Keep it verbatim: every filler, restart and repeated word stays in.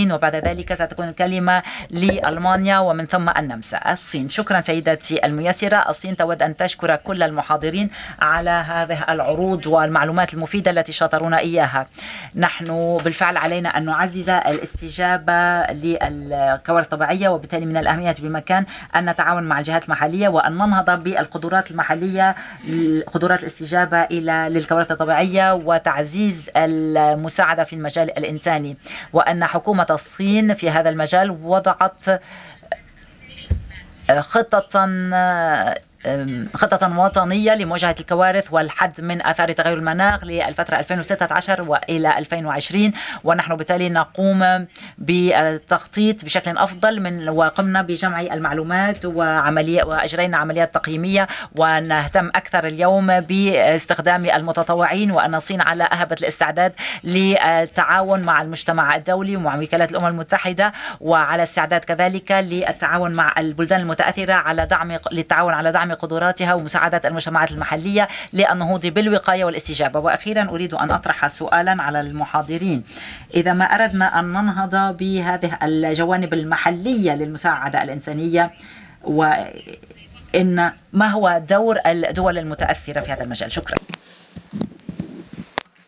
الصين، وبعد ذلك ستكون الكلمة لألمانيا ومن ثم النمسا. الصين. شكرا سيدتي الميسرة. الصين تود أن تشكر كل المحاضرين على هذه العروض والمعلومات المفيدة التي شاطرونا إياها. نحن بالفعل علينا أن نعزز الاستجابة للكوارث الطبيعية، وبالتالي من الأهمية بمكان أن نتعاون مع الجهات المحلية وأن ننهض بالقدرات المحلية، قدرات الاستجابة إلى للكوارث الطبيعية وتعزيز المساعدة في المجال الإنساني، وأن حكومة الصين في هذا المجال وضعت خطة خطة وطنية لمواجهة الكوارث والحد من آثار تغير المناخ للفترة ألفين وستة عشر وإلى ألفين وعشرين، ونحن بالتالي نقوم بالتخطيط بشكل أفضل من وقمنا بجمع المعلومات وعملية وأجرينا عمليات تقييمية، ونهتم أكثر اليوم باستخدام المتطوعين، وأن الصين على أهبة الاستعداد للتعاون مع المجتمع الدولي ومع وكالات الأمم المتحدة، وعلى استعداد كذلك للتعاون مع البلدان المتأثرة على دعم للتعاون على دعم قدراتها ومساعدة المجتمعات المحلية للنهوض بالوقاية والاستجابة. وأخيرا أريد أن أطرح سؤالا على المحاضرين: إذا ما أردنا أن ننهض بهذه الجوانب المحلية للمساعدة الإنسانية، وإن ما هو دور الدول المتأثرة في هذا المجال؟ شكرا.